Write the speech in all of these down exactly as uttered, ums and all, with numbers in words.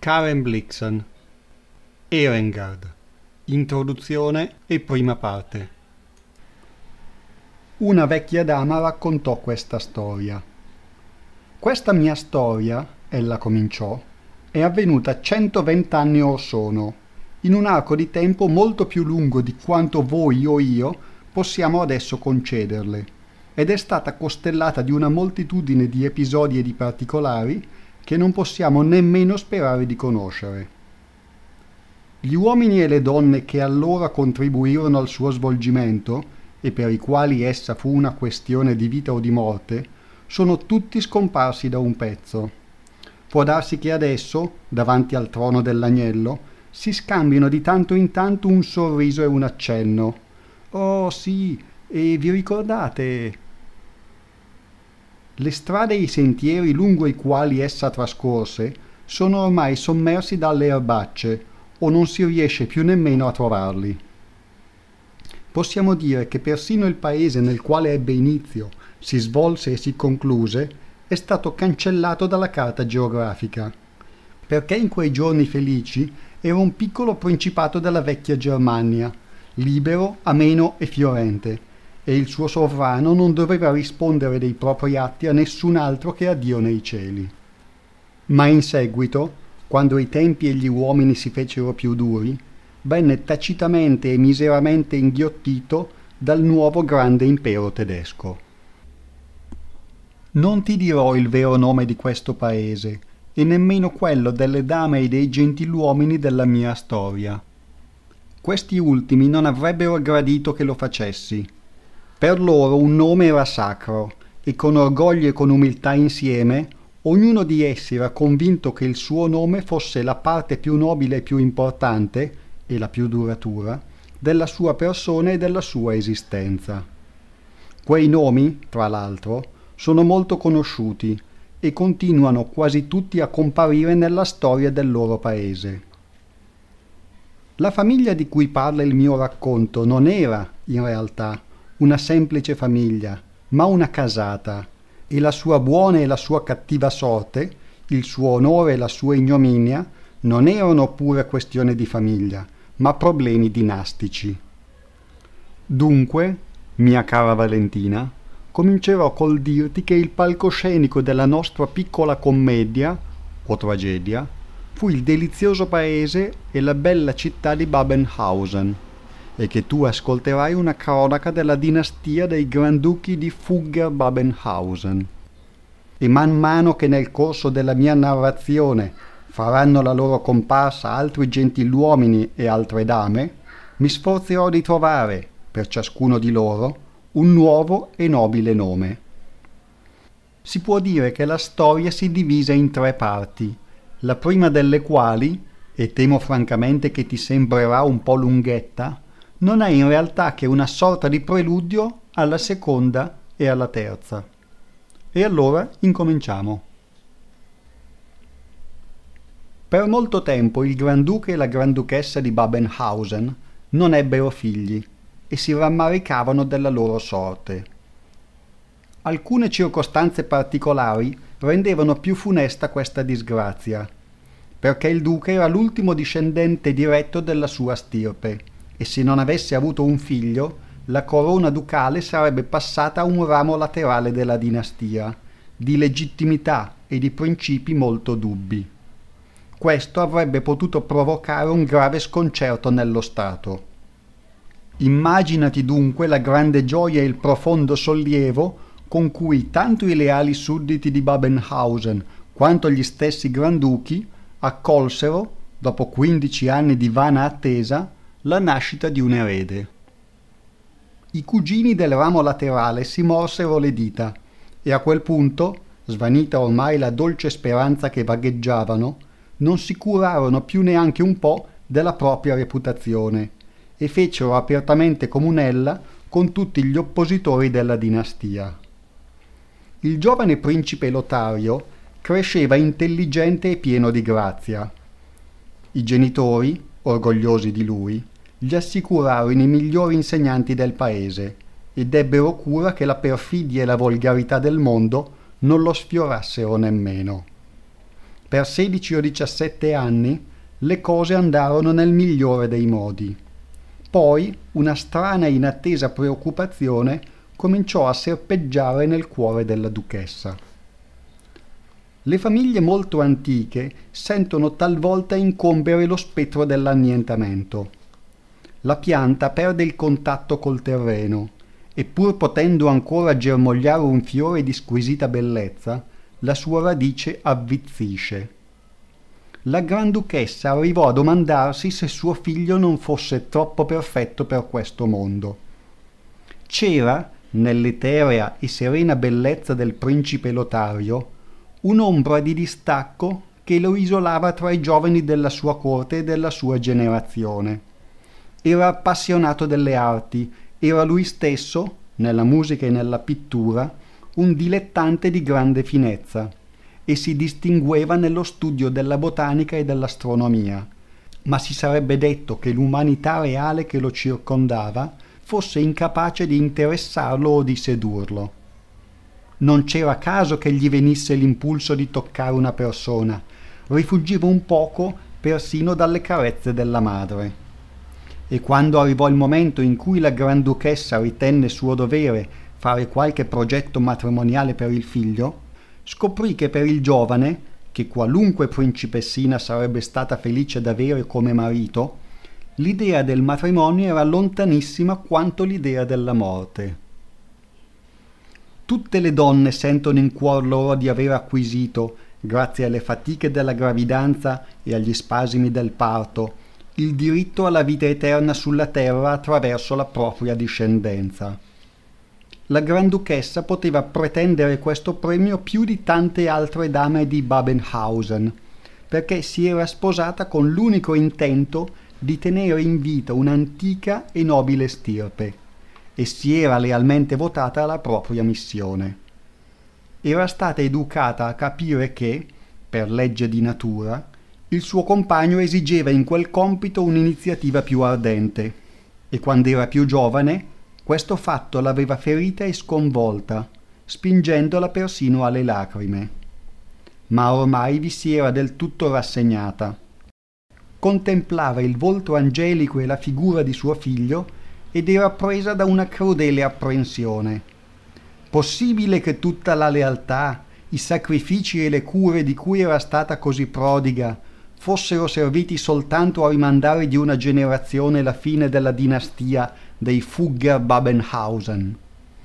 Karen Blixen. Erengard. Introduzione e prima parte. Una vecchia dama raccontò questa storia. Questa mia storia, ella cominciò, è avvenuta centoventi anni or sono, in un arco di tempo molto più lungo di quanto voi o io possiamo adesso concederle, ed è stata costellata di una moltitudine di episodi e di particolari che non possiamo nemmeno sperare di conoscere. Gli uomini e le donne che allora contribuirono al suo svolgimento, e per i quali essa fu una questione di vita o di morte, sono tutti scomparsi da un pezzo. Può darsi che adesso, davanti al trono dell'agnello, si scambino di tanto in tanto un sorriso e un accenno. «Oh sì, e vi ricordate?» Le strade e i sentieri lungo i quali essa trascorse sono ormai sommersi dalle erbacce, o non si riesce più nemmeno a trovarli. Possiamo dire che persino il paese nel quale ebbe inizio, si svolse e si concluse, è stato cancellato dalla carta geografica, perché in quei giorni felici era un piccolo principato della vecchia Germania, libero, ameno e fiorente, e il suo sovrano non doveva rispondere dei propri atti a nessun altro che a Dio nei cieli. Ma in seguito, quando i tempi e gli uomini si fecero più duri, venne tacitamente e miseramente inghiottito dal nuovo grande impero tedesco. Non ti dirò il vero nome di questo paese, e nemmeno quello delle dame e dei gentiluomini della mia storia. Questi ultimi non avrebbero gradito che lo facessi. Per loro un nome era sacro, e con orgoglio e con umiltà insieme, ognuno di essi era convinto che il suo nome fosse la parte più nobile e più importante, e la più duratura, della sua persona e della sua esistenza. Quei nomi, tra l'altro, sono molto conosciuti e continuano quasi tutti a comparire nella storia del loro paese. La famiglia di cui parla il mio racconto non era, in realtà, una semplice famiglia, ma una casata, e la sua buona e la sua cattiva sorte, il suo onore e la sua ignominia, non erano pure questione di famiglia, ma problemi dinastici. Dunque, mia cara Valentina, comincerò col dirti che il palcoscenico della nostra piccola commedia, o tragedia, fu il delizioso paese e la bella città di Babenhausen, e che tu ascolterai una cronaca della dinastia dei Granduchi di Fugger-Babenhausen. E man mano che nel corso della mia narrazione faranno la loro comparsa altri gentiluomini e altre dame, mi sforzerò di trovare, per ciascuno di loro, un nuovo e nobile nome. Si può dire che la storia si divisa in tre parti, la prima delle quali, e temo francamente che ti sembrerà un po' lunghetta, non è in realtà che una sorta di preludio alla seconda e alla terza. E allora incominciamo. Per molto tempo il Granduca e la Granduchessa di Babenhausen non ebbero figli e si rammaricavano della loro sorte. Alcune circostanze particolari rendevano più funesta questa disgrazia, perché il duca era l'ultimo discendente diretto della sua stirpe, e se non avesse avuto un figlio, la corona ducale sarebbe passata a un ramo laterale della dinastia, di legittimità e di principi molto dubbi. Questo avrebbe potuto provocare un grave sconcerto nello Stato. Immaginati dunque la grande gioia e il profondo sollievo con cui tanto i leali sudditi di Babenhausen quanto gli stessi granduchi accolsero, dopo quindici anni di vana attesa, la nascita di un erede. I cugini del ramo laterale si morsero le dita e a quel punto, svanita ormai la dolce speranza che vagheggiavano, non si curarono più neanche un po' della propria reputazione e fecero apertamente comunella con tutti gli oppositori della dinastia. Il giovane principe Lotario cresceva intelligente e pieno di grazia. I genitori, orgogliosi di lui, gli assicurarono i migliori insegnanti del paese ed ebbero cura che la perfidia e la volgarità del mondo non lo sfiorassero nemmeno. Per sedici o diciassette anni le cose andarono nel migliore dei modi. Poi una strana e inattesa preoccupazione cominciò a serpeggiare nel cuore della duchessa. Le famiglie molto antiche sentono talvolta incombere lo spettro dell'annientamento. La pianta perde il contatto col terreno e pur potendo ancora germogliare un fiore di squisita bellezza, la sua radice avvizzisce. La Granduchessa arrivò a domandarsi se suo figlio non fosse troppo perfetto per questo mondo. C'era, nell'eterea e serena bellezza del principe Lotario, un'ombra di distacco che lo isolava tra i giovani della sua corte e della sua generazione. Era appassionato delle arti, era lui stesso, nella musica e nella pittura, un dilettante di grande finezza e si distingueva nello studio della botanica e dell'astronomia, ma si sarebbe detto che l'umanità reale che lo circondava fosse incapace di interessarlo o di sedurlo. Non c'era caso che gli venisse l'impulso di toccare una persona, rifuggiva un poco persino dalle carezze della madre. E quando arrivò il momento in cui la Granduchessa ritenne suo dovere fare qualche progetto matrimoniale per il figlio, scoprì che per il giovane, che qualunque principessina sarebbe stata felice d'avere come marito, l'idea del matrimonio era lontanissima quanto l'idea della morte. Tutte le donne sentono in cuor loro di aver acquisito, grazie alle fatiche della gravidanza e agli spasimi del parto, il diritto alla vita eterna sulla terra attraverso la propria discendenza. La Granduchessa poteva pretendere questo premio più di tante altre dame di Babenhausen, perché si era sposata con l'unico intento di tenere in vita un'antica e nobile stirpe, e si era lealmente votata alla propria missione. Era stata educata a capire che, per legge di natura, il suo compagno esigeva in quel compito un'iniziativa più ardente, e quando era più giovane, questo fatto l'aveva ferita e sconvolta, spingendola persino alle lacrime. Ma ormai vi si era del tutto rassegnata. Contemplava il volto angelico e la figura di suo figlio ed era presa da una crudele apprensione. Possibile che tutta la lealtà, i sacrifici e le cure di cui era stata così prodiga fossero serviti soltanto a rimandare di una generazione la fine della dinastia dei Fugger-Babenhausen?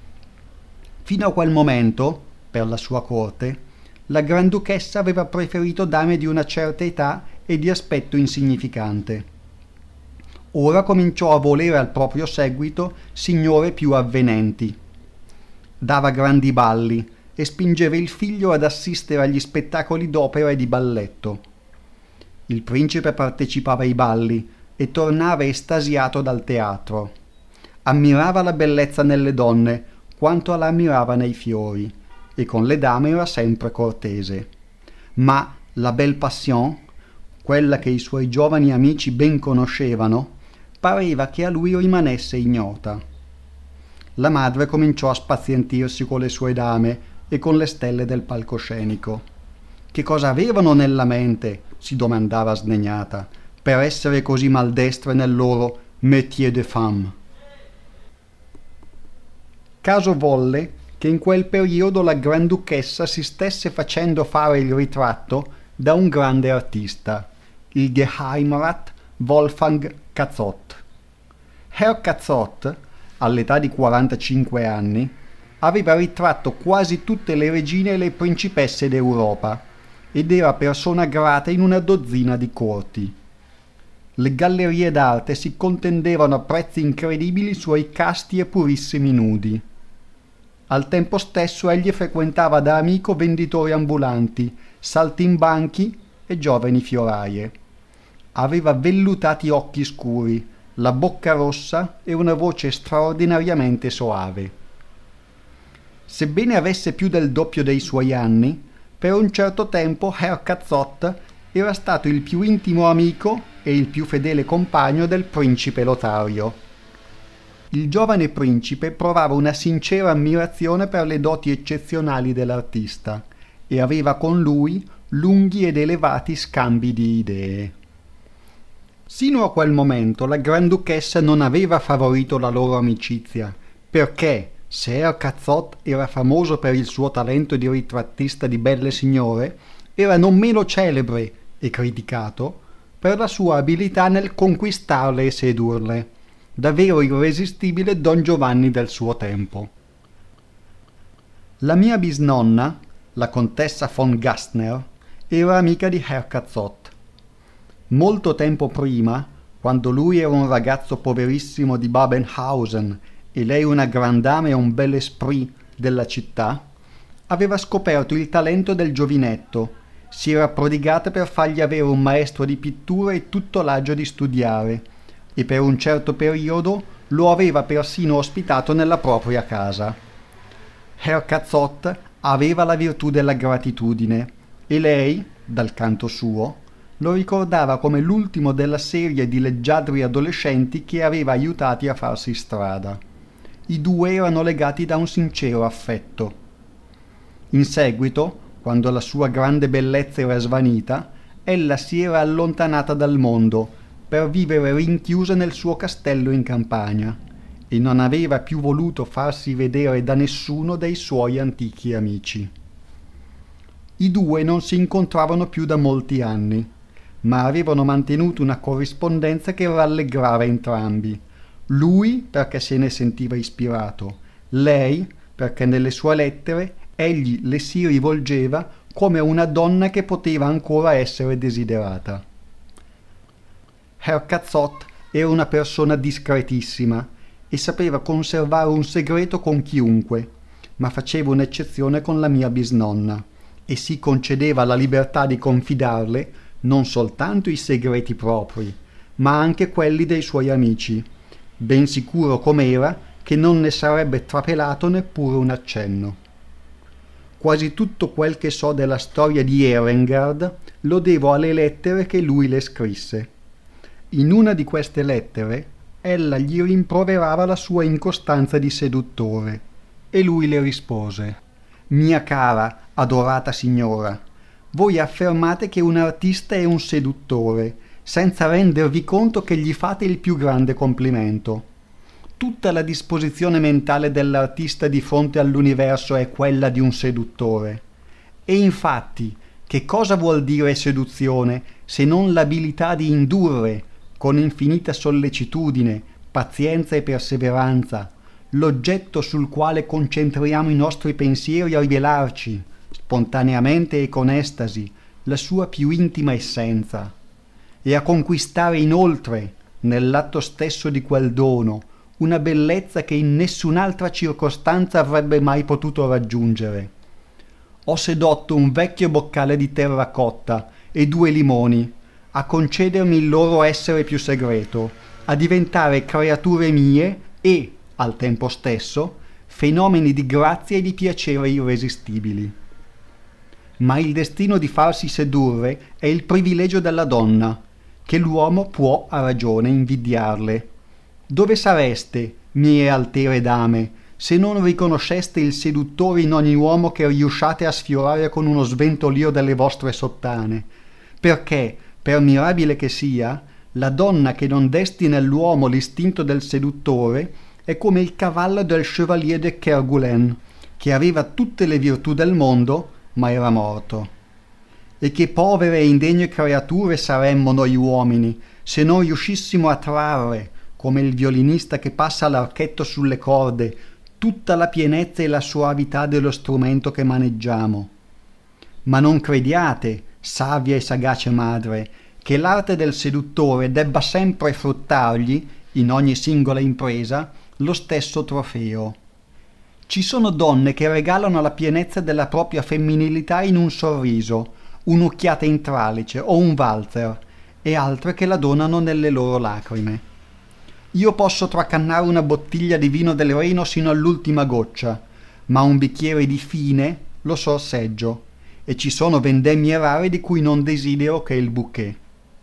Fino a quel momento, per la sua corte, la Granduchessa aveva preferito dame di una certa età e di aspetto insignificante. Ora cominciò a volere al proprio seguito signore più avvenenti. Dava grandi balli e spingeva il figlio ad assistere agli spettacoli d'opera e di balletto. Il principe partecipava ai balli e tornava estasiato dal teatro. Ammirava la bellezza nelle donne quanto la ammirava nei fiori, e con le dame era sempre cortese. Ma la belle passion, quella che i suoi giovani amici ben conoscevano, pareva che a lui rimanesse ignota. La madre cominciò a spazientirsi con le sue dame e con le stelle del palcoscenico. Che cosa avevano nella mente, si domandava sdegnata, per essere così maldestre nel loro métier de femme? Caso volle che in quel periodo la Granduchessa si stesse facendo fare il ritratto da un grande artista, il Geheimrat Wolfgang Cazot. Herr Cazot, all'età di quarantacinque anni, aveva ritratto quasi tutte le regine e le principesse d'Europa ed era persona grata in una dozzina di corti. Le gallerie d'arte si contendevano a prezzi incredibili suoi casti e purissimi nudi. Al tempo stesso egli frequentava da amico venditori ambulanti, saltimbanchi e giovani fioraie. Aveva vellutati occhi scuri, la bocca rossa e una voce straordinariamente soave. Sebbene avesse più del doppio dei suoi anni, per un certo tempo Herr Cazot era stato il più intimo amico e il più fedele compagno del principe Lotario. Il giovane principe provava una sincera ammirazione per le doti eccezionali dell'artista e aveva con lui lunghi ed elevati scambi di idee. Sino a quel momento la Granduchessa non aveva favorito la loro amicizia, perché se Ercazzot era famoso per il suo talento di ritrattista di belle signore, era non meno celebre e criticato per la sua abilità nel conquistarle e sedurle, davvero irresistibile Don Giovanni del suo tempo. La mia bisnonna, la contessa von Gastner, era amica di Ercazzot. Molto tempo prima, quando lui era un ragazzo poverissimo di Babenhausen e lei una gran dama e un bel esprit della città, aveva scoperto il talento del giovinetto, si era prodigata per fargli avere un maestro di pittura e tutto l'agio di studiare, e per un certo periodo lo aveva persino ospitato nella propria casa. Ercazzot aveva la virtù della gratitudine e lei, dal canto suo, lo ricordava come l'ultimo della serie di leggiadri adolescenti che aveva aiutati a farsi strada. I due erano legati da un sincero affetto. In seguito, quando la sua grande bellezza era svanita, ella si era allontanata dal mondo per vivere rinchiusa nel suo castello in campagna e non aveva più voluto farsi vedere da nessuno dei suoi antichi amici. I due non si incontravano più da molti anni, ma avevano mantenuto una corrispondenza che rallegrava entrambi. Lui perché se ne sentiva ispirato, lei perché nelle sue lettere egli le si rivolgeva come una donna che poteva ancora essere desiderata. Ercazzot era una persona discretissima e sapeva conservare un segreto con chiunque, ma faceva un'eccezione con la mia bisnonna e si concedeva la libertà di confidarle non soltanto i segreti propri, ma anche quelli dei suoi amici, ben sicuro com'era che non ne sarebbe trapelato neppure un accenno. Quasi tutto quel che so della storia di Erengard lo devo alle lettere che lui le scrisse. In una di queste lettere ella gli rimproverava la sua incostanza di seduttore e lui le rispose: «Mia cara, adorata signora, voi affermate che un artista è un seduttore, senza rendervi conto che gli fate il più grande complimento. Tutta la disposizione mentale dell'artista di fronte all'universo è quella di un seduttore. E infatti, che cosa vuol dire seduzione se non l'abilità di indurre, con infinita sollecitudine, pazienza e perseveranza, l'oggetto sul quale concentriamo i nostri pensieri a rivelarci, spontaneamente e con estasi, la sua più intima essenza, e a conquistare inoltre, nell'atto stesso di quel dono, una bellezza che in nessun'altra circostanza avrebbe mai potuto raggiungere. Ho sedotto un vecchio boccale di terracotta e due limoni, a concedermi il loro essere più segreto, a diventare creature mie e, al tempo stesso, fenomeni di grazia e di piacere irresistibili. Ma il destino di farsi sedurre è il privilegio della donna, che l'uomo può a ragione invidiarle. Dove sareste, mie altere dame, se non riconosceste il seduttore in ogni uomo che riusciate a sfiorare con uno sventolio delle vostre sottane? Perché, per mirabile che sia, la donna che non desti nell'uomo l'istinto del seduttore è come il cavallo del Chevalier de Kerguelen, che aveva tutte le virtù del mondo, ma era morto. E che povere e indegne creature saremmo noi uomini, se non riuscissimo a trarre, come il violinista che passa l'archetto sulle corde, tutta la pienezza e la soavità dello strumento che maneggiamo. Ma non crediate, savia e sagace madre, che l'arte del seduttore debba sempre fruttargli, in ogni singola impresa, lo stesso trofeo. Ci sono donne che regalano la pienezza della propria femminilità in un sorriso, un'occhiata in tralice o un valzer, e altre che la donano nelle loro lacrime. Io posso tracannare una bottiglia di vino del Reno sino all'ultima goccia, ma un bicchiere di fine lo sorseggio, e ci sono vendemmie rare di cui non desidero che il bouquet.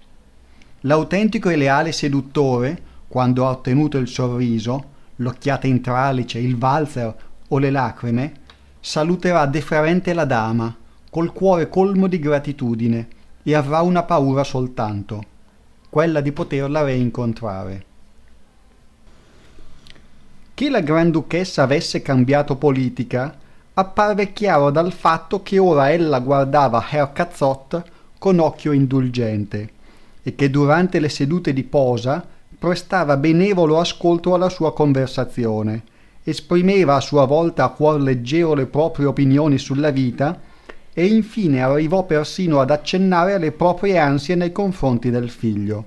L'autentico e leale seduttore, quando ha ottenuto il sorriso, l'occhiata in tralice, il valzer o le lacrime, saluterà deferente la dama, col cuore colmo di gratitudine, e avrà una paura soltanto, quella di poterla reincontrare. Che la Granduchessa avesse cambiato politica apparve chiaro dal fatto che ora ella guardava Herr Cazzot con occhio indulgente e che durante le sedute di posa prestava benevolo ascolto alla sua conversazione, esprimeva a sua volta a cuor leggero le proprie opinioni sulla vita e infine arrivò persino ad accennare alle proprie ansie nei confronti del figlio.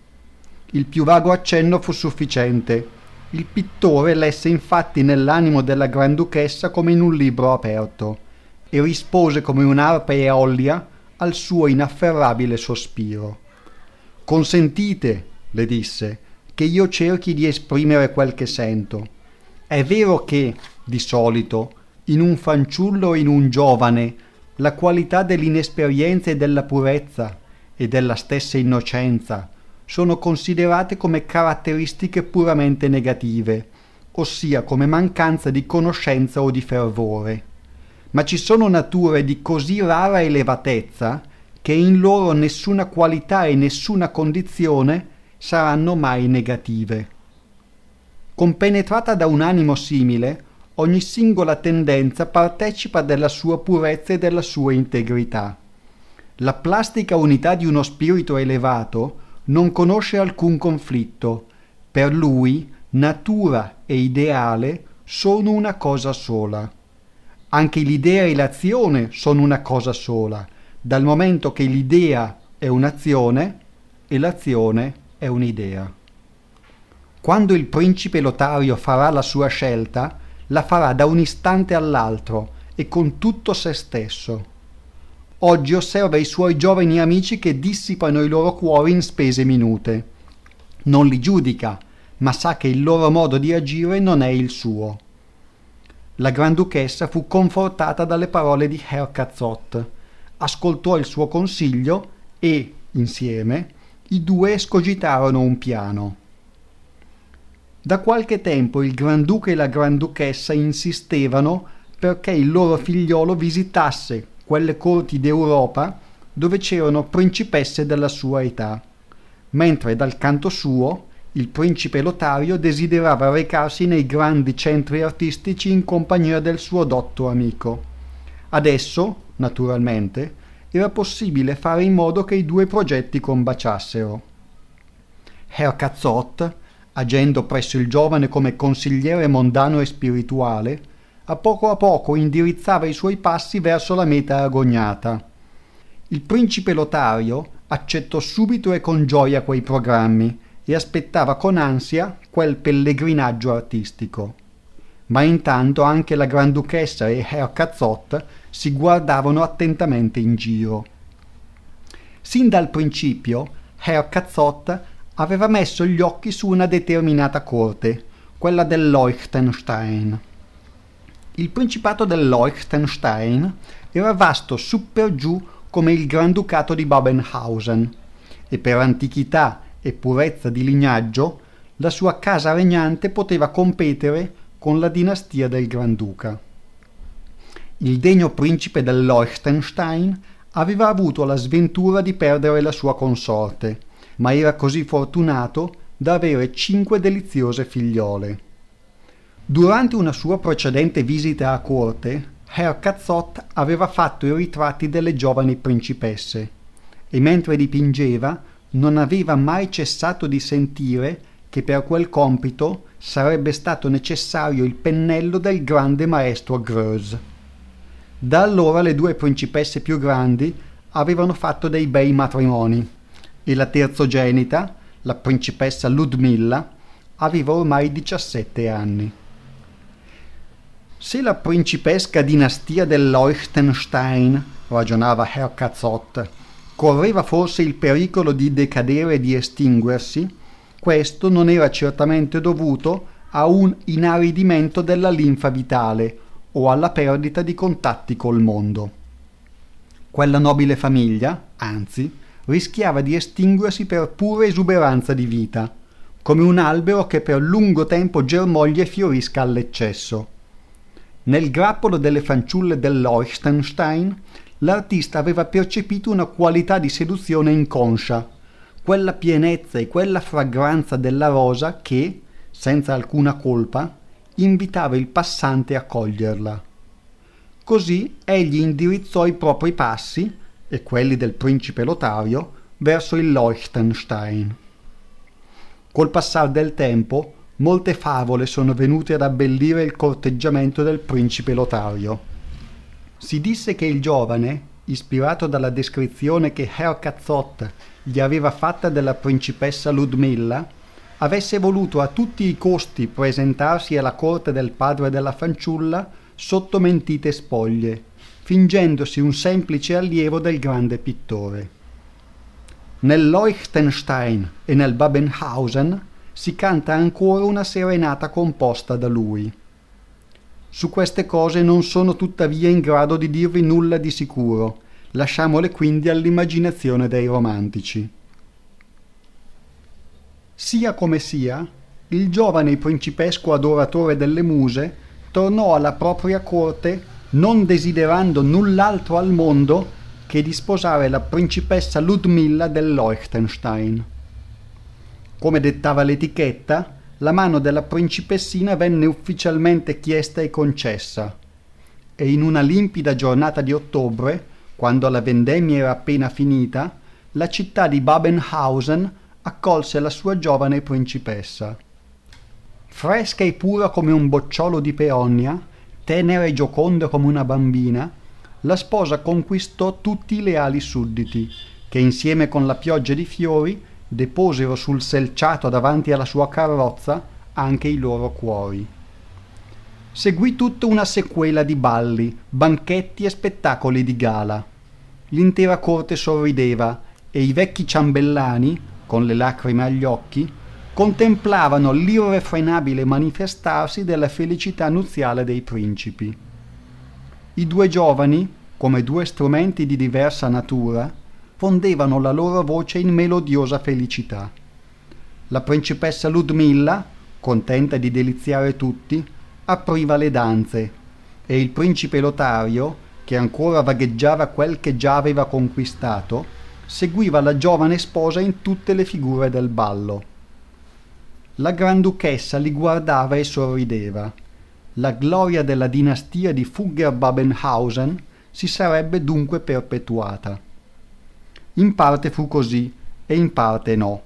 Il più vago accenno fu sufficiente. Il pittore lesse infatti nell'animo della Granduchessa come in un libro aperto e rispose come un'arpa eolia al suo inafferrabile sospiro. «Consentite», le disse, «che io cerchi di esprimere quel che sento. È vero che, di solito, in un fanciullo o in un giovane, la qualità dell'inesperienza e della purezza e della stessa innocenza sono considerate come caratteristiche puramente negative, ossia come mancanza di conoscenza o di fervore. Ma ci sono nature di così rara elevatezza che in loro nessuna qualità e nessuna condizione saranno mai negative. Compenetrata da un animo simile, ogni singola tendenza partecipa della sua purezza e della sua integrità. La plastica unità di uno spirito elevato non conosce alcun conflitto. Per lui natura e ideale sono una cosa sola. Anche l'idea e l'azione sono una cosa sola, dal momento che l'idea è un'azione e l'azione è un'idea. Quando il principe Lotario farà la sua scelta, la farà da un istante all'altro e con tutto se stesso. Oggi osserva i suoi giovani amici che dissipano i loro cuori in spese minute. Non li giudica, ma sa che il loro modo di agire non è il suo. La Granduchessa fu confortata dalle parole di Herr Cazzot, ascoltò il suo consiglio e, insieme, i due escogitarono un piano. Da qualche tempo il Granduca e la Granduchessa insistevano perché il loro figliolo visitasse quelle corti d'Europa dove c'erano principesse della sua età, mentre dal canto suo il principe Lotario desiderava recarsi nei grandi centri artistici in compagnia del suo dotto amico. Adesso, naturalmente, era possibile fare in modo che i due progetti combaciassero. Herr Cazzot, agendo presso il giovane come consigliere mondano e spirituale, a poco a poco indirizzava i suoi passi verso la meta agognata. Il principe Lotario accettò subito e con gioia quei programmi e aspettava con ansia quel pellegrinaggio artistico. Ma intanto anche la Granduchessa e Herr Cazzot si guardavano attentamente in giro. Sin dal principio Herr Cazzot aveva messo gli occhi su una determinata corte, quella del Leuchtenstein. Il principato del Leuchtenstein era vasto su per giù come il Granducato di Babenhausen e per antichità e purezza di lignaggio la sua casa regnante poteva competere con la dinastia del Granduca. Il degno principe del Leuchtenstein aveva avuto la sventura di perdere la sua consorte, ma era così fortunato da avere cinque deliziose figliole. Durante una sua precedente visita a corte, Herr Cazzot aveva fatto i ritratti delle giovani principesse e mentre dipingeva non aveva mai cessato di sentire che per quel compito sarebbe stato necessario il pennello del grande maestro Greuze. Da allora le due principesse più grandi avevano fatto dei bei matrimoni e la terzogenita, la principessa Ludmilla, aveva ormai diciassette anni. Se la principesca dinastia del Leuchtenstein, ragionava Herr Cazzot, correva forse il pericolo di decadere e di estinguersi, questo non era certamente dovuto a un inaridimento della linfa vitale o alla perdita di contatti col mondo. Quella nobile famiglia, anzi, rischiava di estinguersi per pura esuberanza di vita, come un albero che per lungo tempo germoglia e fiorisca all'eccesso. Nel grappolo delle fanciulle del Leuchtenstein l'artista aveva percepito una qualità di seduzione inconscia, quella pienezza e quella fragranza della rosa che, senza alcuna colpa, invitava il passante a coglierla. Così egli indirizzò i propri passi, e quelli del principe Lotario, verso il Leuchtenstein. Col passar del tempo, molte favole sono venute ad abbellire il corteggiamento del principe Lotario. Si disse che il giovane, ispirato dalla descrizione che Herr Cazzot gli aveva fatta della principessa Ludmilla, avesse voluto a tutti i costi presentarsi alla corte del padre della fanciulla sotto mentite spoglie, fingendosi un semplice allievo del grande pittore. Nel Leuchtenstein e nel Babenhausen si canta ancora una serenata composta da lui. Su queste cose non sono tuttavia in grado di dirvi nulla di sicuro, lasciamole quindi all'immaginazione dei romantici. Sia come sia, il giovane principesco adoratore delle muse tornò alla propria corte non desiderando null'altro al mondo che di sposare la principessa Ludmilla del Leuchtenstein. Come dettava l'etichetta, la mano della principessina venne ufficialmente chiesta e concessa, e in una limpida giornata di ottobre, quando la vendemmia era appena finita, la città di Babenhausen accolse la sua giovane principessa. Fresca e pura come un bocciolo di peonia, tenera e gioconda come una bambina, la sposa conquistò tutti i leali sudditi, che insieme con la pioggia di fiori deposero sul selciato davanti alla sua carrozza anche i loro cuori. Seguì tutta una sequela di balli, banchetti e spettacoli di gala. L'intera corte sorrideva e i vecchi ciambellani, con le lacrime agli occhi, contemplavano l'irrefrenabile manifestarsi della felicità nuziale dei principi. I due giovani, come due strumenti di diversa natura, fondevano la loro voce in melodiosa felicità. La principessa Ludmilla, contenta di deliziare tutti, apriva le danze, e il principe Lotario, che ancora vagheggiava quel che già aveva conquistato, seguiva la giovane sposa in tutte le figure del ballo. La Granduchessa li guardava e sorrideva. La gloria della dinastia di Fugger-Babenhausen si sarebbe dunque perpetuata. In parte fu così e in parte no.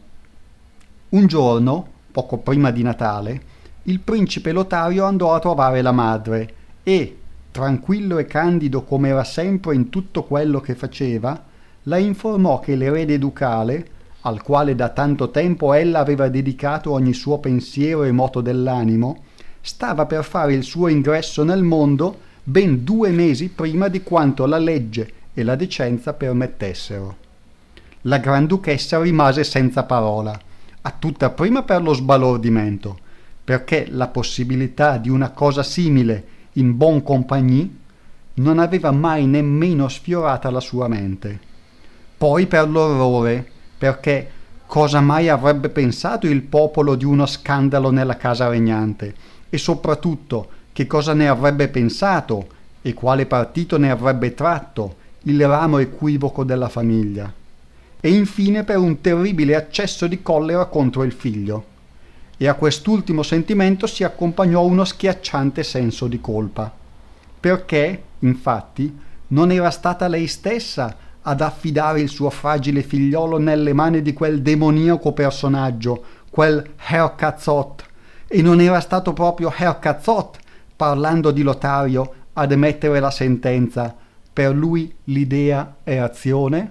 Un giorno, poco prima di Natale, il principe Lotario andò a trovare la madre e, tranquillo e candido come era sempre in tutto quello che faceva, la informò che l'erede ducale, al quale da tanto tempo ella aveva dedicato ogni suo pensiero e moto dell'animo, stava per fare il suo ingresso nel mondo ben due mesi prima di quanto la legge e la decenza permettessero. La Granduchessa rimase senza parola, a tutta prima per lo sbalordimento, perché la possibilità di una cosa simile in bon compagnie non aveva mai nemmeno sfiorata la sua mente. Poi per l'orrore, perché cosa mai avrebbe pensato il popolo di uno scandalo nella casa regnante, e soprattutto che cosa ne avrebbe pensato e quale partito ne avrebbe tratto il ramo equivoco della famiglia. E infine per un terribile accesso di collera contro il figlio. E a quest'ultimo sentimento si accompagnò uno schiacciante senso di colpa, perché, infatti, non era stata lei stessa ad affidare il suo fragile figliolo nelle mani di quel demoniaco personaggio, quel Herr Cazzot, e non era stato proprio Herr Cazzot, parlando di Lotario, ad emettere la sentenza: per lui l'idea è azione?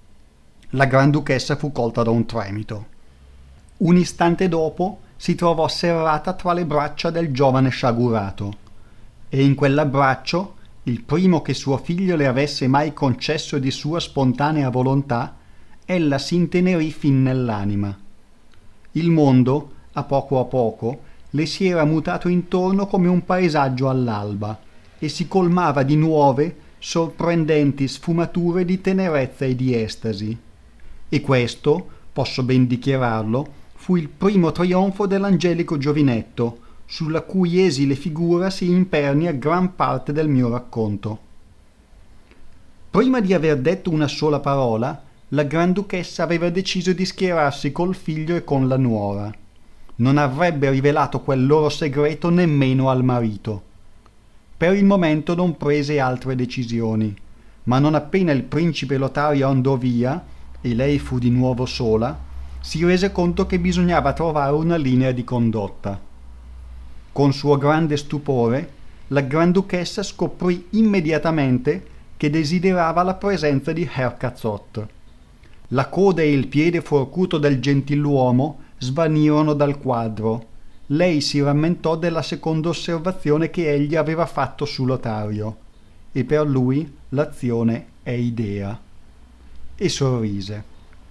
La Granduchessa fu colta da un tremito. Un istante dopo si trovò serrata tra le braccia del giovane sciagurato, e in quell'abbraccio, il primo che suo figlio le avesse mai concesso di sua spontanea volontà, ella s'intenerì fin nell'anima. Il mondo, a poco a poco, le si era mutato intorno come un paesaggio all'alba e si colmava di nuove, sorprendenti sfumature di tenerezza e di estasi. E questo, posso ben dichiararlo, fu il primo trionfo dell'angelico giovinetto, sulla cui esile figura si impernia gran parte del mio racconto. Prima di aver detto una sola parola, la Granduchessa aveva deciso di schierarsi col figlio e con la nuora. Non avrebbe rivelato quel loro segreto nemmeno al marito. Per il momento non prese altre decisioni, ma non appena il principe Lotario andò via e lei fu di nuovo sola, si rese conto che bisognava trovare una linea di condotta. Con suo grande stupore, la Granduchessa scoprì immediatamente che desiderava la presenza di Herr Cazzot. La coda e il piede forcuto del gentiluomo svanirono dal quadro. Lei si rammentò della seconda osservazione che egli aveva fatto su Lotario, e per lui l'azione è idea. E sorrise.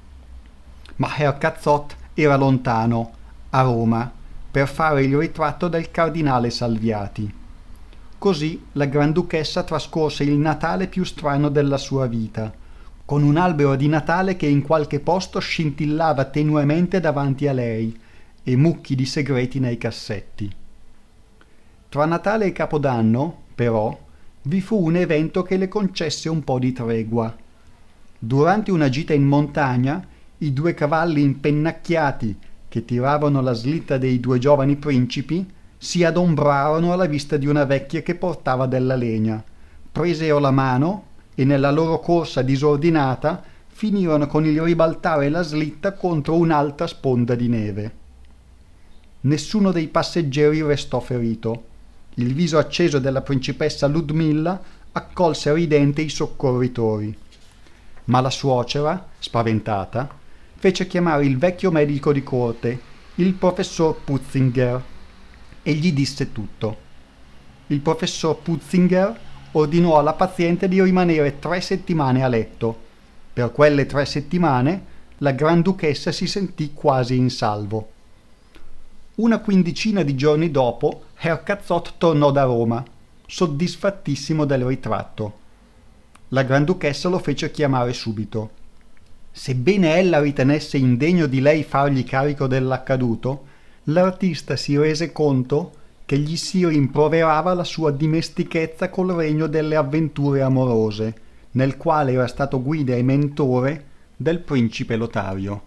Ma Herr Cazzot era lontano, a Roma, per fare il ritratto del cardinale Salviati. Così la Granduchessa trascorse il Natale più strano della sua vita, con un albero di Natale che in qualche posto scintillava tenuemente davanti a lei e mucchi di segreti nei cassetti. Tra Natale e Capodanno, però, vi fu un evento che le concesse un po' di tregua. Durante una gita in montagna, i due cavalli impennacchiati che tiravano la slitta dei due giovani principi si adombrarono alla vista di una vecchia che portava della legna, presero la mano e nella loro corsa disordinata finirono con il ribaltare la slitta contro un'alta sponda di neve. Nessuno dei passeggeri restò ferito. Il viso acceso della principessa Ludmilla accolse ridente i soccorritori. Ma la suocera, spaventata, fece chiamare il vecchio medico di corte, il professor Putzinger, e gli disse tutto. Il professor Putzinger ordinò alla paziente di rimanere tre settimane a letto. Per quelle tre settimane la Granduchessa si sentì quasi in salvo. Una quindicina di giorni dopo Herr Cazzot tornò da Roma, soddisfattissimo del ritratto. La Granduchessa lo fece chiamare subito. Sebbene ella ritenesse indegno di lei fargli carico dell'accaduto, l'artista si rese conto che gli si rimproverava la sua dimestichezza col regno delle avventure amorose, nel quale era stato guida e mentore del principe Lotario.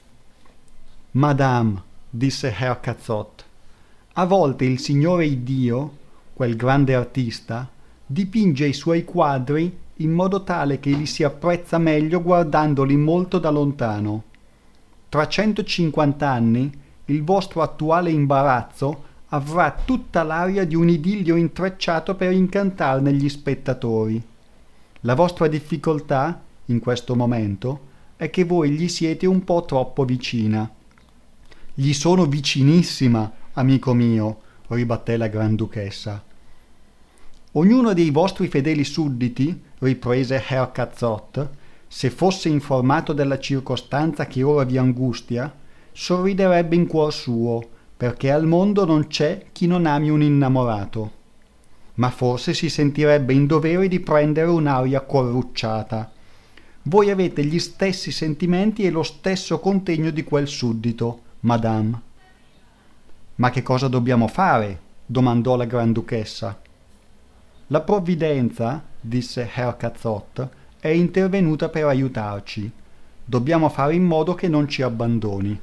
«Madame», disse Herr Cazzot, «a volte il Signore Iddio, quel grande artista, dipinge i suoi quadri in modo tale che li si apprezza meglio guardandoli molto da lontano. Tra centocinquanta anni il vostro attuale imbarazzo avrà tutta l'aria di un idillio intrecciato per incantarne gli spettatori. La vostra difficoltà, in questo momento, è che voi gli siete un po' troppo vicina». «Gli sono vicinissima, amico mio», ribatté la Granduchessa. «Ognuno dei vostri fedeli sudditi», riprese Herr Cazzot, «se fosse informato della circostanza che ora vi angustia, sorriderebbe in cuor suo, perché al mondo non c'è chi non ami un innamorato. Ma forse si sentirebbe in dovere di prendere un'aria corrucciata. Voi avete gli stessi sentimenti e lo stesso contegno di quel suddito, madame». «Ma che cosa dobbiamo fare?» domandò la Granduchessa. «La provvidenza», disse Herr Cazzot, «è intervenuta per aiutarci. Dobbiamo fare in modo che non ci abbandoni».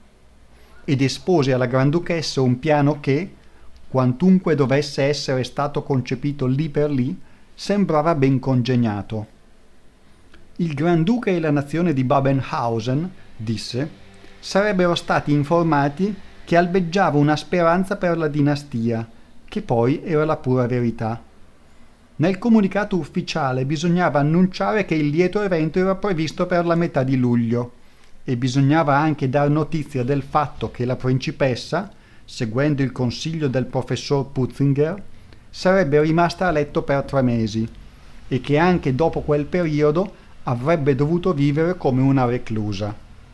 Ed espose alla Granduchessa un piano che, quantunque dovesse essere stato concepito lì per lì, sembrava ben congegnato. «Il Granduca e la nazione di Babenhausen», disse, «sarebbero stati informati che albeggiava una speranza per la dinastia, che poi era la pura verità. Nel comunicato ufficiale bisognava annunciare che il lieto evento era previsto per la metà di luglio, e bisognava anche dar notizia del fatto che la principessa, seguendo il consiglio del professor Putzinger, sarebbe rimasta a letto per tre mesi e che anche dopo quel periodo avrebbe dovuto vivere come una reclusa.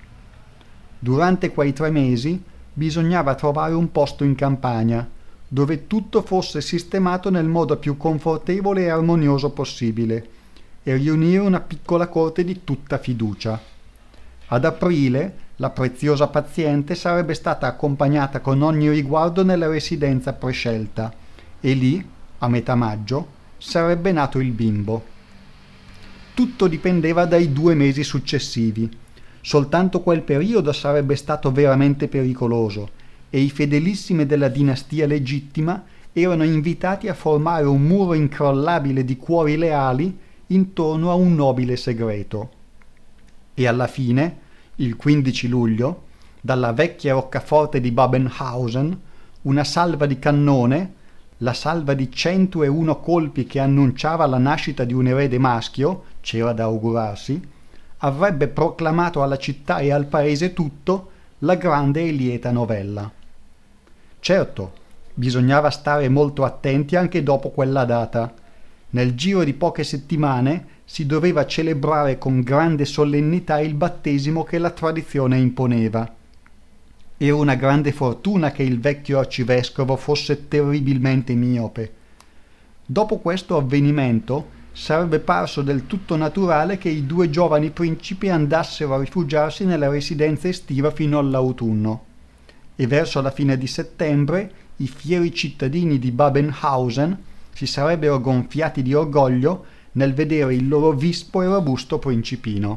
Durante quei tre mesi bisognava trovare un posto in campagna, dove tutto fosse sistemato nel modo più confortevole e armonioso possibile, e riunire una piccola corte di tutta fiducia. Ad aprile la preziosa paziente sarebbe stata accompagnata con ogni riguardo nella residenza prescelta, e lì, a metà maggio, sarebbe nato il bimbo. tutto dipendeva dai due mesi successivi. Soltanto quel periodo sarebbe stato veramente pericoloso e i fedelissimi della dinastia legittima erano invitati a formare un muro incrollabile di cuori leali intorno a un nobile segreto. E alla fine, il quindici luglio, dalla vecchia roccaforte di Babenhausen, una salva di cannone, la salva di centouno colpi che annunciava la nascita di un erede maschio, c'era da augurarsi, avrebbe proclamato alla città e al paese tutto la grande e lieta novella. Certo, bisognava stare molto attenti anche dopo quella data. Nel giro di poche settimane si doveva celebrare con grande solennità il battesimo che la tradizione imponeva. Era una grande fortuna che il vecchio arcivescovo fosse terribilmente miope. Dopo questo avvenimento sarebbe parso del tutto naturale che i due giovani principi andassero a rifugiarsi nella residenza estiva fino all'autunno, e verso la fine di settembre i fieri cittadini di Babenhausen si sarebbero gonfiati di orgoglio nel vedere il loro vispo e robusto principino.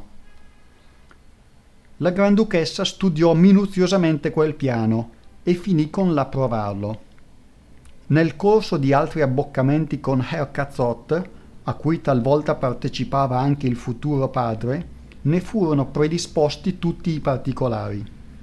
La Granduchessa studiò minuziosamente quel piano e finì con l'approvarlo. Nel corso di altri abboccamenti con Herr Cazot, a cui talvolta partecipava anche il futuro padre, ne furono predisposti tutti i particolari.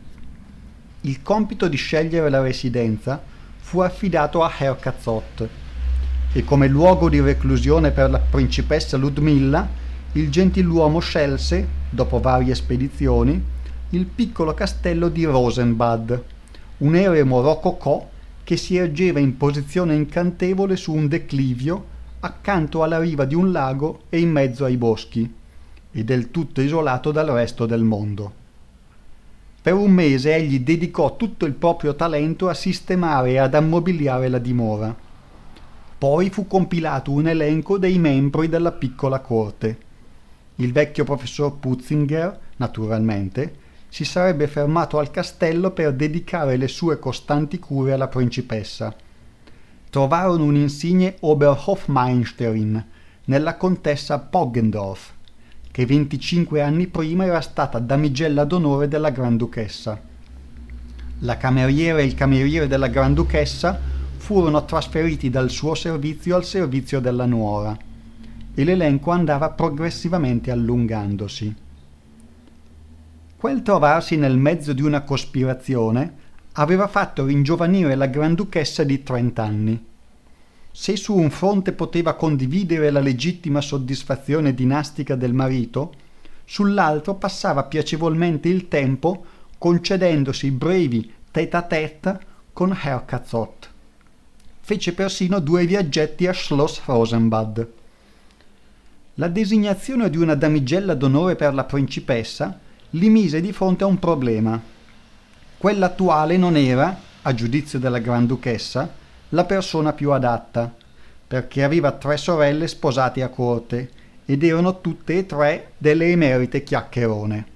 Il compito di scegliere la residenza fu affidato a Herr Cazot, e come luogo di reclusione per la principessa Ludmilla, il gentiluomo scelse, dopo varie spedizioni, il piccolo castello di Rosenbad, un eremo rococò che si ergeva in posizione incantevole su un declivio accanto alla riva di un lago e in mezzo ai boschi, e del tutto isolato dal resto del mondo. Per un mese egli dedicò tutto il proprio talento a sistemare e ad ammobiliare la dimora. Poi fu compilato un elenco dei membri della piccola corte. Il vecchio professor Putzinger, naturalmente, si sarebbe fermato al castello per dedicare le sue costanti cure alla principessa. Trovarono un insigne Oberhofmeisterin nella contessa Poggendorf, che venticinque anni prima era stata damigella d'onore della Granduchessa. La cameriera e il cameriere della Granduchessa furono trasferiti dal suo servizio al servizio della nuora, e l'elenco andava progressivamente allungandosi. Quel trovarsi nel mezzo di una cospirazione aveva fatto ringiovanire la Granduchessa di trent'anni. Se su un fronte poteva condividere la legittima soddisfazione dinastica del marito, sull'altro passava piacevolmente il tempo concedendosi brevi tête-à-tête con Herr Cazot. Fece persino due viaggetti a Schloss Rosenbad. La designazione di una damigella d'onore per la principessa li mise di fronte a un problema. Quella attuale non era, a giudizio della Granduchessa, la persona più adatta, perché aveva tre sorelle sposate a corte ed erano tutte e tre delle emerite chiacchierone.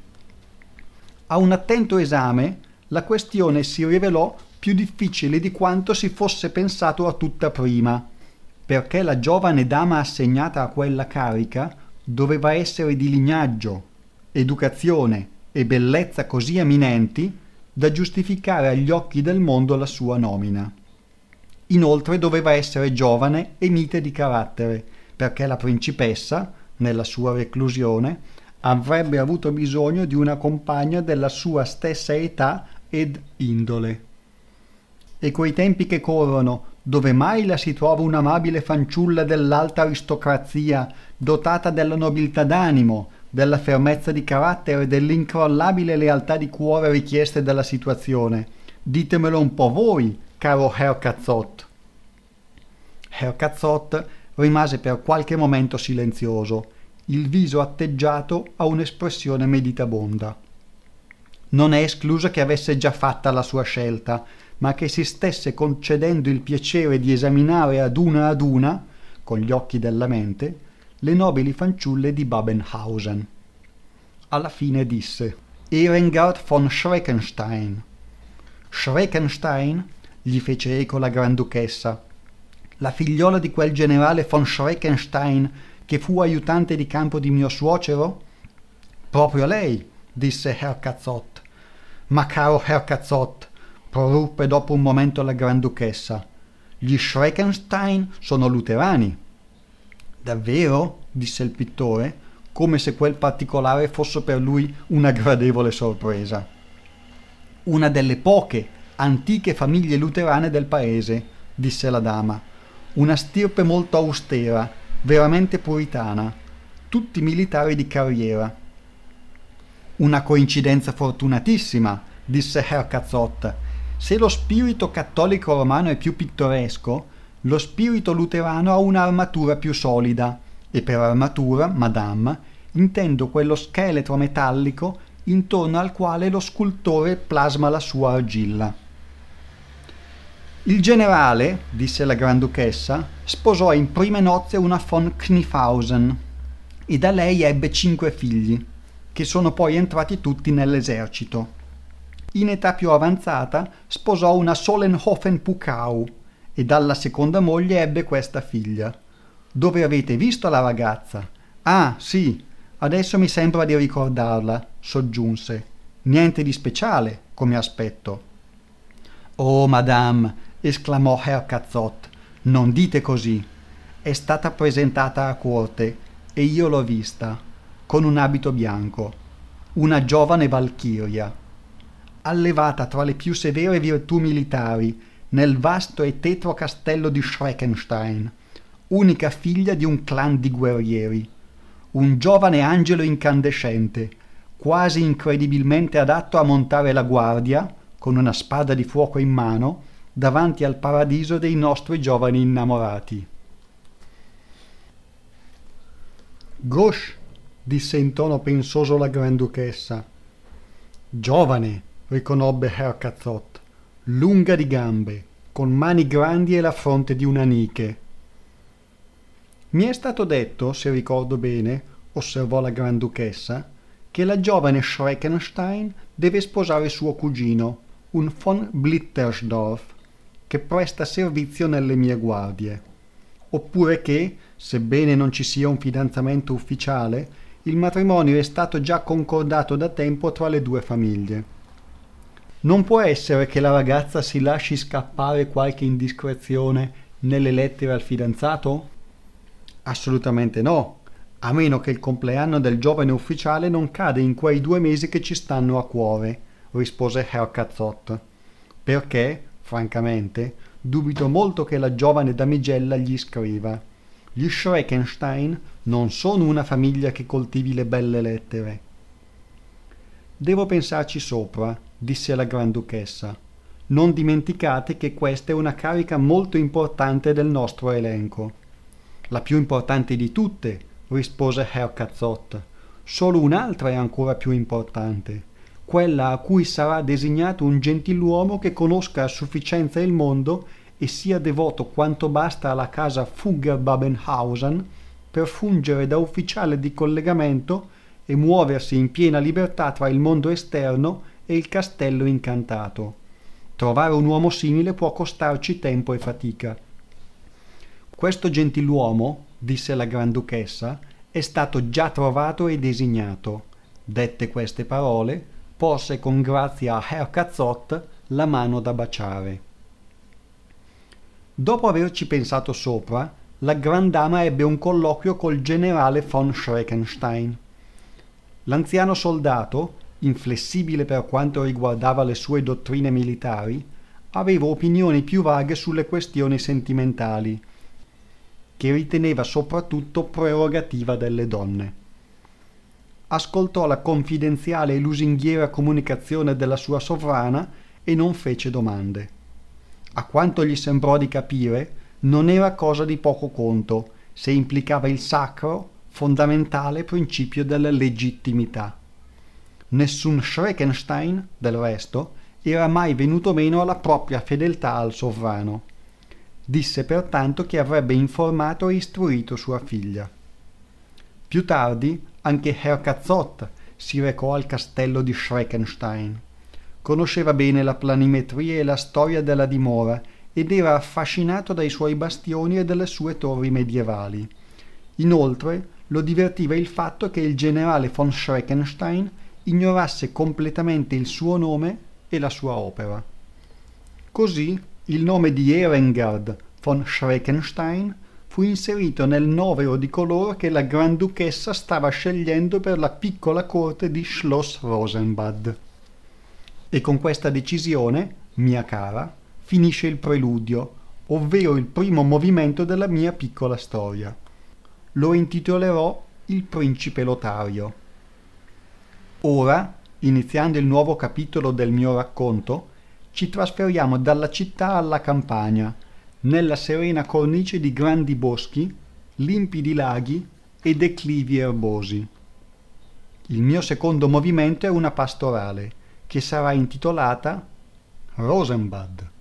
A un attento esame la questione si rivelò più difficile di quanto si fosse pensato a tutta prima, perché la giovane dama assegnata a quella carica doveva essere di lignaggio, educazione e bellezza così eminenti da giustificare agli occhi del mondo la sua nomina. Inoltre doveva essere giovane e mite di carattere, perché la principessa, nella sua reclusione, avrebbe avuto bisogno di una compagna della sua stessa età ed indole. E coi tempi che corrono, dove mai la si trova un'amabile fanciulla dell'alta aristocrazia, dotata della nobiltà d'animo, della fermezza di carattere e dell'incrollabile lealtà di cuore richieste dalla situazione? Ditemelo un po' voi, caro Herr Cazot. Herr Cazot rimase per qualche momento silenzioso, il viso atteggiato a un'espressione meditabonda. Non è escluso che avesse già fatta la sua scelta, ma che si stesse concedendo il piacere di esaminare ad una ad una, con gli occhi della mente, le nobili fanciulle di Babenhausen. Alla fine disse: Erengard von Schreckenstein. Schreckenstein? Gli fece eco la Granduchessa. La figliola di quel generale von Schreckenstein che fu aiutante di campo di mio suocero? Proprio lei, disse Herr Cazzot. Ma caro Herr Cazzot, proruppe dopo un momento la Granduchessa, gli Schreckenstein sono luterani. Davvero? Disse il pittore, come se quel particolare fosse per lui una gradevole sorpresa. Una delle poche antiche famiglie luterane del paese, disse la dama, una stirpe molto austera, veramente puritana, tutti militari di carriera. Una coincidenza fortunatissima, disse Herr Cazzot. Se lo spirito cattolico romano è più pittoresco, lo spirito luterano ha un'armatura più solida, e per armatura, madame, intendo quello scheletro metallico intorno al quale lo scultore plasma la sua argilla. Il generale, disse la Granduchessa, sposò in prime nozze una von Kniphausen e da lei ebbe cinque figli, che sono poi entrati tutti nell'esercito. In età più avanzata sposò una Solenhofen-Puckau e dalla seconda moglie ebbe questa figlia. Dove avete visto la ragazza? Ah, sì, adesso mi sembra di ricordarla, soggiunse. Niente di speciale, come aspetto. Oh, madame, esclamò Herr Cazzot, non dite così. È stata presentata a corte e io l'ho vista, con un abito bianco, una giovane valchiria, allevata tra le più severe virtù militari nel vasto e tetro castello di Schreckenstein, unica figlia di un clan di guerrieri, un giovane angelo incandescente, quasi incredibilmente adatto a montare la guardia, con una spada di fuoco in mano, davanti al paradiso dei nostri giovani innamorati. Gauche, disse in tono pensoso la Granduchessa. Giovane, riconobbe Herr Cazzot, lunga di gambe, con mani grandi e la fronte di una Nike. Mi è stato detto, se ricordo bene, osservò la Granduchessa, che la giovane Schreckenstein deve sposare suo cugino, un von Blittersdorf, che presta servizio nelle mie guardie. Oppure che, sebbene non ci sia un fidanzamento ufficiale, il matrimonio è stato già concordato da tempo tra le due famiglie. Non può essere che la ragazza si lasci scappare qualche indiscrezione nelle lettere al fidanzato? Assolutamente no, a meno che il compleanno del giovane ufficiale non cade in quei due mesi che ci stanno a cuore, rispose Herr Cazzot, perché, francamente, dubito molto che la giovane damigella gli scriva. Gli Schreckenstein non sono una famiglia che coltivi le belle lettere. Devo pensarci sopra, disse la Granduchessa. Non dimenticate che questa è una carica molto importante del nostro elenco. La più importante di tutte, rispose Herr Cazzot. Solo un'altra è ancora più importante, quella a cui sarà designato un gentiluomo che conosca a sufficienza il mondo e sia devoto quanto basta alla casa Fugger-Babenhausen per fungere da ufficiale di collegamento e muoversi in piena libertà tra il mondo esterno e il castello incantato. Trovare un uomo simile può costarci tempo e fatica. Questo gentiluomo, disse la Granduchessa, è stato già trovato e designato. Dette queste parole, porse con grazia a Herr Cazzot la mano da baciare. Dopo averci pensato sopra, la grandama ebbe un colloquio col generale von Schreckenstein. L'anziano soldato, inflessibile per quanto riguardava le sue dottrine militari, aveva opinioni più vaghe sulle questioni sentimentali, che riteneva soprattutto prerogativa delle donne. Ascoltò la confidenziale e lusinghiera comunicazione della sua sovrana e non fece domande. A quanto gli sembrò di capire, non era cosa di poco conto, se implicava il sacro, fondamentale principio della legittimità. Nessun Schreckenstein, del resto, era mai venuto meno alla propria fedeltà al sovrano. Disse pertanto che avrebbe informato e istruito sua figlia. Più tardi anche Herr Cazzot si recò al castello di Schreckenstein. Conosceva bene la planimetria e la storia della dimora ed era affascinato dai suoi bastioni e dalle sue torri medievali. Inoltre lo divertiva il fatto che il generale von Schreckenstein ignorasse completamente il suo nome e la sua opera. Così il nome di Erengard von Schreckenstein fu inserito nel novero di coloro che la Granduchessa stava scegliendo per la piccola corte di Schloss Rosenbad. E con questa decisione, mia cara, finisce il preludio, ovvero il primo movimento della mia piccola storia. Lo intitolerò Il principe Lotario. Ora, iniziando il nuovo capitolo del mio racconto, ci trasferiamo dalla città alla campagna, nella serena cornice di grandi boschi, limpidi laghi e declivi erbosi. Il mio secondo movimento è una pastorale, che sarà intitolata Rosenbad.